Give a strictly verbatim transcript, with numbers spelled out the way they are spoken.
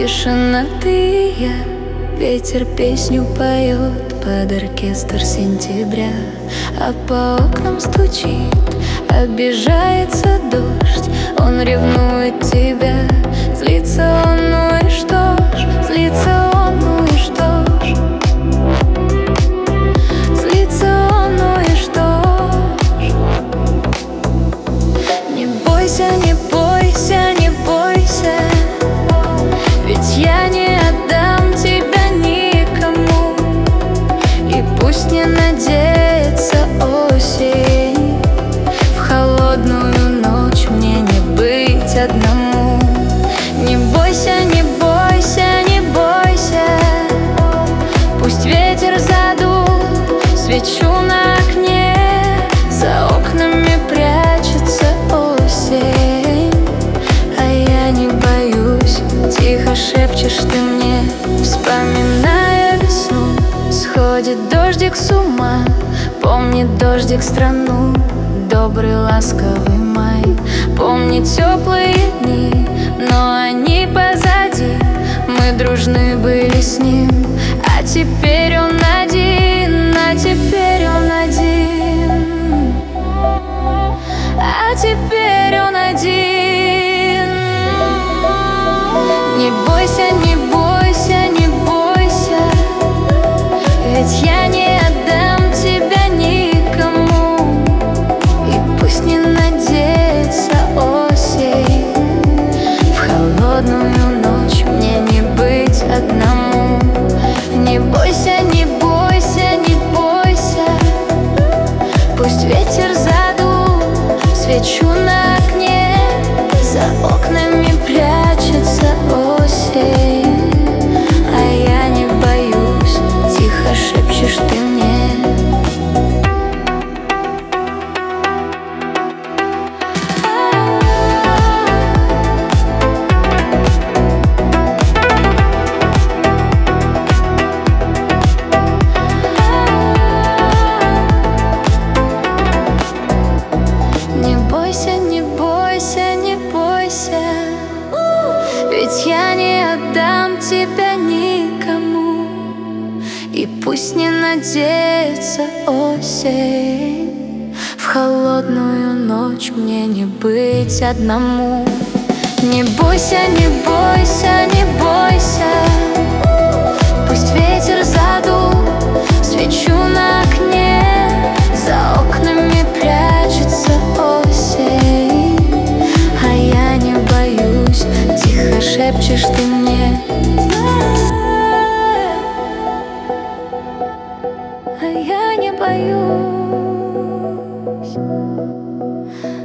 Тишина ты и я, ветер песню поет под оркестр сентября, а по окнам стучит, обижается дождь. Он ревнует тебя, злится он, ну и что ж, злится он, ну и что ж, злится он, ну и что ж. Не бойся, не бойся, не бойся, ведь я не отдам тебя никому. И пусть не надеется осень, в холодную ночь мне не быть одному. Не бойся, не бойся, не бойся, пусть ветер задул свечу на окне, за окнами прячется осень, а я не боюсь. Тихо шепчешь ты мне, вспоминая весну. Сходит дождик с ума, помнит дождик страну, добрый ласковый май. Помнит теплые дни, но они позади, мы дружны были с ним. А теперь он один, а теперь он один, а теперь он один. Не бойся, не бойся, не бойся, ведь я не отдам тебя никому. И пусть не надеется осень, в холодную ночь мне не быть одному. Не бойся, не бойся, не бойся, пусть ветер задул свечу на окне, за окнами прячется осень, а я не боюсь. Тихо шепчешь ты мне. Не бойся, не бойся, не бойся, ведь я не отдам тебя никому. И пусть не надеется осень, в холодную ночь мне не быть одному. Не бойся, не бойся, не бойся, пусть ветер задул свечу на окне, за окнами прячется осень, а я не боюсь. Тихо шепчешь ты мне, а я не боюсь.